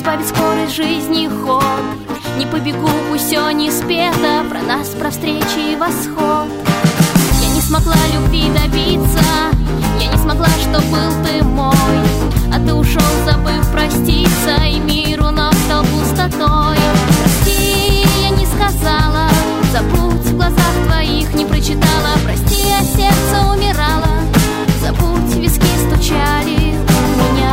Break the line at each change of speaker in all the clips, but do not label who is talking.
сбавить скорость жизни ход. Не побегу, пусть все не спето, про нас, про встречи и восход. Я не смогла любви добиться, я не смогла, что был ты мой. А ты ушел, забыв проститься, и мир вновь стал пустотой. Прости, я не сказала, забудь, в глазах твоих не прочитала. Прости, а сердце умирало, забудь, виски стучали у меня.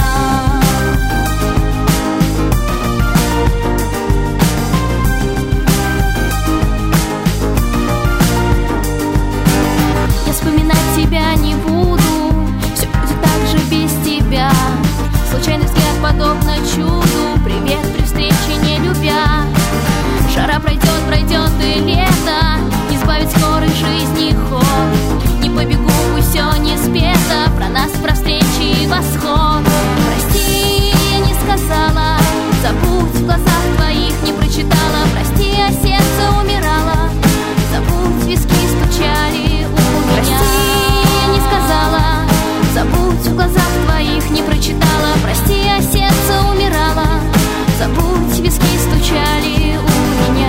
Я вспоминать тебя не буду, все будет так же без тебя. Случайный взгляд подобно чуду, привет при встрече не любя. Жара пройдет, пройдет и лето, не сбавить скорость жизни ход. Не побегу, пусть все не спето, про нас, про встречи и восход. Прости, я не сказала, забудь, в глазах твоих не прочитала. Прости, а сердце умирало, забудь, виски стучали у меня. Прости, я не сказала, забудь, в глазах твоих не прочитала. Прости, а сердце умирало, забудь, виски стучали у меня.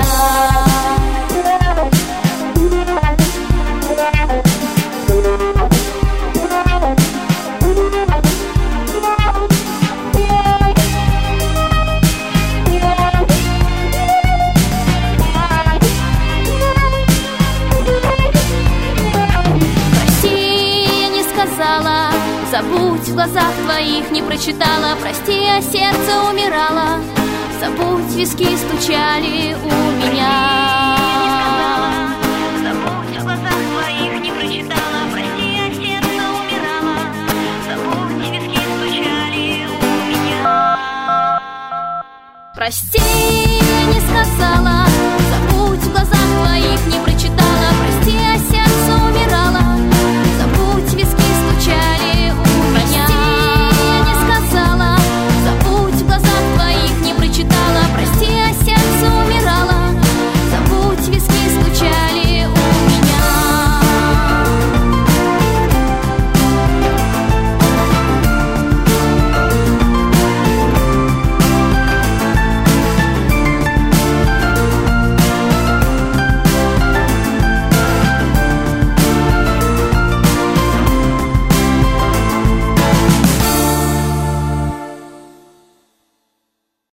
Забудь, в глазах твоих не прочитала. Прости, а сердце умирало, забудь, виски стучали у меня.